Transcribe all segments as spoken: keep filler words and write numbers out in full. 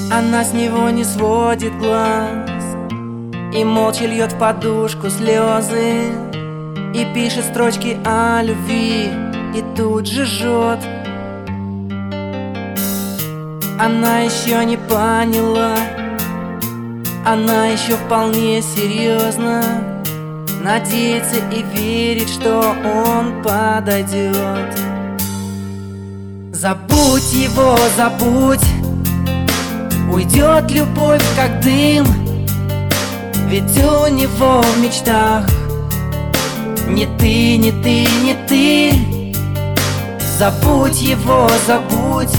Она с него не сводит глаз и молча льет в подушку слезы, и пишет строчки о любви, и тут же жжет. Она еще не поняла, она еще вполне серьезно надеется и верит, что он подойдет. Забудь его, забудь, уйдет любовь как дым, ведь у него в мечтах не ты, не ты, не ты. Забудь его, забудь,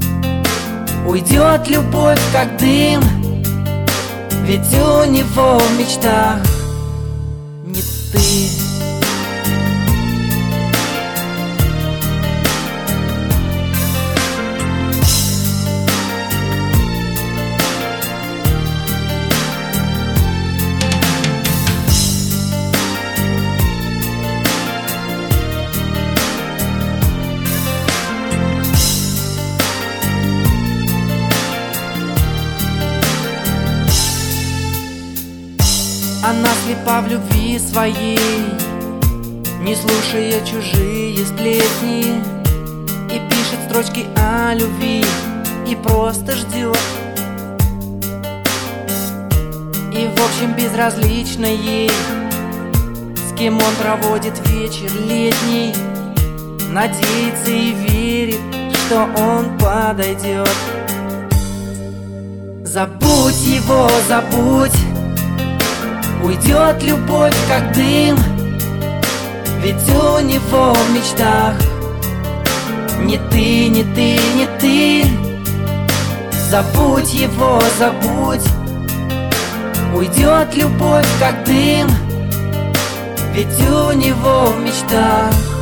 уйдет любовь как дым, ведь у него в мечтах не ты. Она слепа в любви своей, не слушая чужие сплетни, и пишет строчки о любви, и просто ждет. И в общем безразлично ей, с кем он проводит вечер летний, надеется и верит, что он подойдет. Забудь его, забудь, уйдет любовь как дым, ведь у него в мечтах не ты, не ты, не ты. Забудь его, забудь, уйдет любовь как дым, ведь у него в мечтах